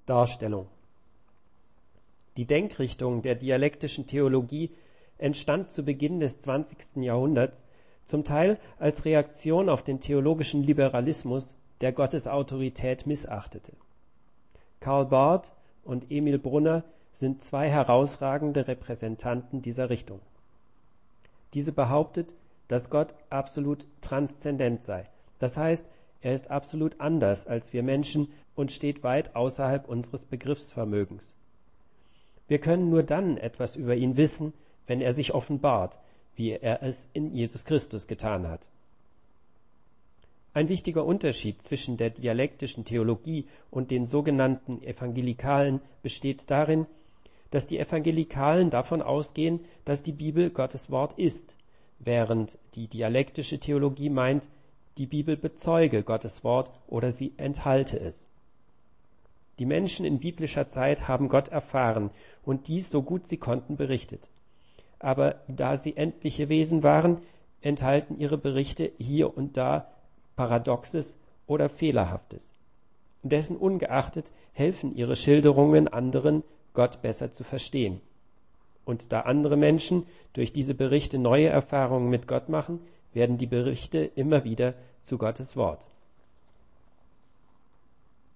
Darstellung. Die Denkrichtung der dialektischen Theologie entstand zu Beginn des 20. Jahrhunderts, zum Teil als Reaktion auf den theologischen Liberalismus, der Gottes Autorität missachtete. Karl Barth und Emil Brunner sind zwei herausragende Repräsentanten dieser Richtung. Diese behauptet, dass Gott absolut transzendent sei. Das heißt, er ist absolut anders als wir Menschen und steht weit außerhalb unseres Begriffsvermögens. Wir können nur dann etwas über ihn wissen, wenn er sich offenbart, wie er es in Jesus Christus getan hat. Ein wichtiger Unterschied zwischen der dialektischen Theologie und den sogenannten Evangelikalen besteht darin, dass die Evangelikalen davon ausgehen, dass die Bibel Gottes Wort ist, während die dialektische Theologie meint, die Bibel bezeuge Gottes Wort oder sie enthalte es. Die Menschen in biblischer Zeit haben Gott erfahren und dies so gut sie konnten berichtet. Aber da sie endliche Wesen waren, enthalten ihre Berichte hier und da Paradoxes oder Fehlerhaftes. Dessen ungeachtet helfen ihre Schilderungen anderen, Gott besser zu verstehen. Und da andere Menschen durch diese Berichte neue Erfahrungen mit Gott machen, werden die Berichte immer wieder zu Gottes Wort.